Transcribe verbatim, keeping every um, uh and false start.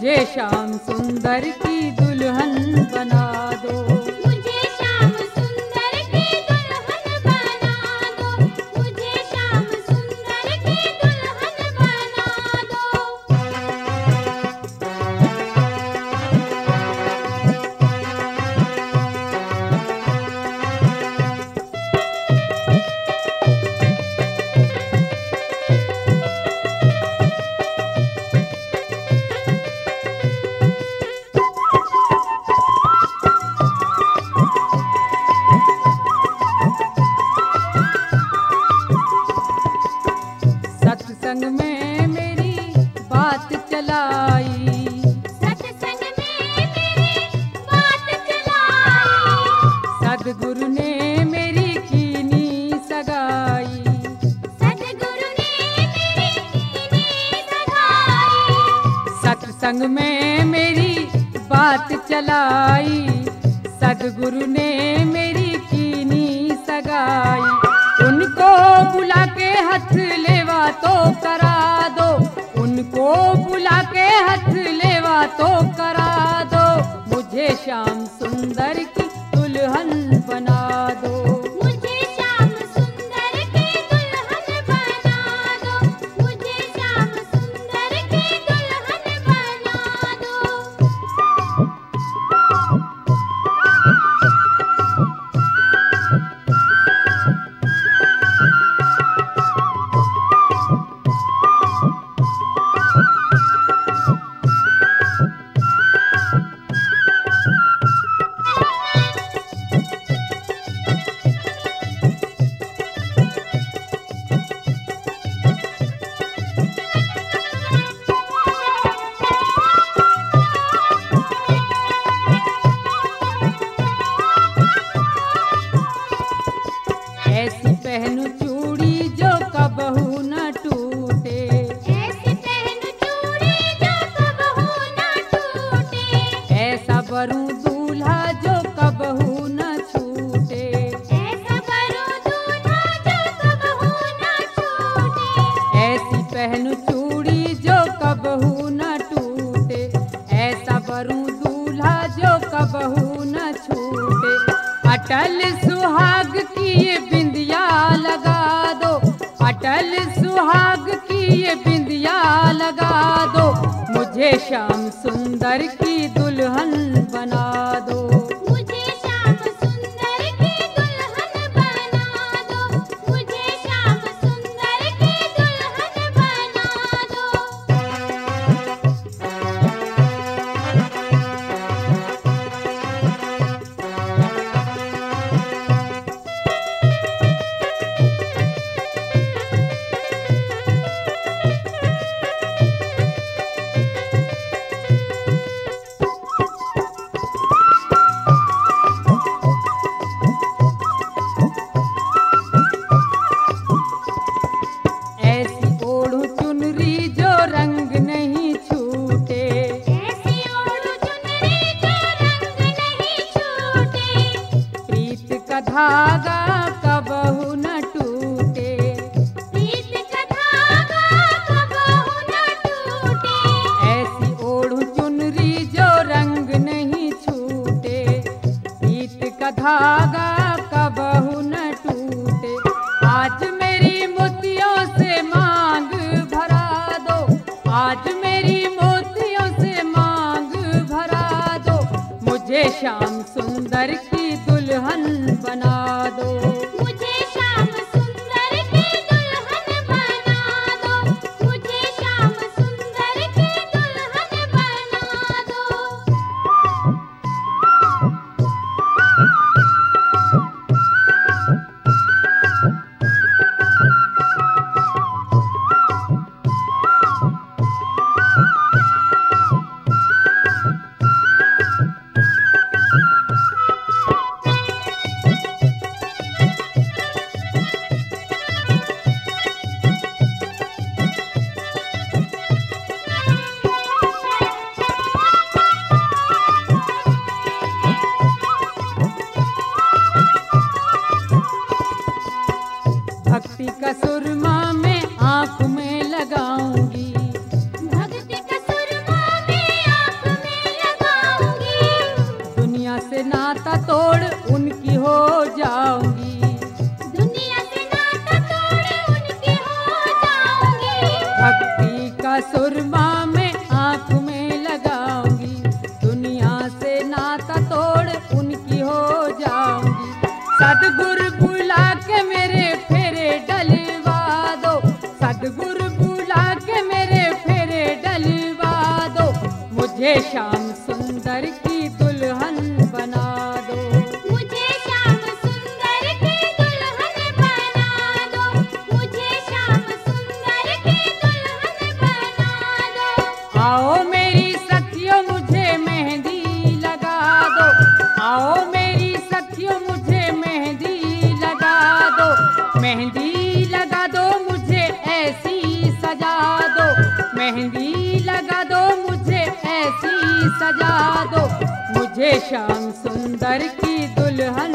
मुझे श्याम सुंदर की दुल्हन बना दो। मुझे श्याम सुंदर की दुल्हन बना दो। मुझे श्याम सुंदर की दुल्हन बना दो। सत्संग में मेरी बात चलाई, सत्संग में मेरी बात चलाई। सद्गुरु ने मेरी कीनी सगाई। सद्गुरु ने मेरी कीनी सगाई। सत्संग में मेरी बात चलाई, सद्गुरु ने मेरी कीनी सगाई। उनको बुला के हथ लेवा तो करा दो, उनको बुला के हथ लेवा तो करा दो। मुझे श्याम सुंदर की दुल्हन बना दो। मुझे श्याम सुंदर की दुल्हन बना दो। मुझे श्याम सुंदर की दुल्हन बना दो। ऐसी पहनू चूड़ी जो कबहू न टूटे। ऐसी पहन चूड़ी जो कबहू न टूटे। ऐसा वरूं दूल्हा जो कबहू न छूटे। ऐसा करो दूल्हा जो कबहू न छूटे। ऐसी पहनू चूड़ी जो कबहू न टूटे। ऐसा वरूं दूल्हा जो कबहू न छूटे। अटल सुहाग की ये बिंदिया लगा दो, अटल सुहाग की ये बिंदिया लगा दो। मुझे श्याम सुंदर की दुल्हन बना दो। मुझे श्याम सुंदर की दुल्हन बना दो। मुझे श्याम सुंदर की दुल्हन बना दो। ऐसी ओढ़ू चुनरी जो रंग नहीं छूटे। ऐसी ओढ़ चुनरी जो रंग नहीं छूटे। प्रीत का धागा कबहू न टूटे। प्रीत का धागा कबहू न टूटे। ऐसी ओढ़ू चुनरी जो रंग नहीं छूटे। प्रीत का धागा कबहू न टूटे। आज मेरी मोतियों से मांग भरा दो, आज मेरी मोतियों से मांग भरा दो। मुझे श्याम सुंदर की दुल्हन बना दो। मुझे श्याम सुंदर की दुल्हन बना दो। मुझे श्याम सुंदर की दुल्हन बना दो। तोड़ उनकी हो जाऊंगी। दुनिया से नाता तोड़ उनकी हो जाऊंगी। भक्ति का सुरमा में आंख में लगाऊंगी। दुनिया से नाता तोड़ उनकी हो जाऊंगी। सदगुरु बुला के मेरे फेरे डलवा दो। सदगुरु बुला के मेरे फेरे डलवा दो। मुझे श्याम सुंदर की दुल्हन बना दो। मुझे श्याम सुंदर की दुल्हन बना दो। मुझे श्याम सुंदर की दुल्हन बना दो। आओ मेरी सखियों मुझे मेहंदी लगा दो। आओ मेरी सखियों मुझे मेहंदी लगा दो। मेहंदी लगा दो मुझे ऐसी सजा दो। मेहंदी लगा दो मुझे ऐसी सजा दो। मुझे श्याम सुंदर की दुल्हन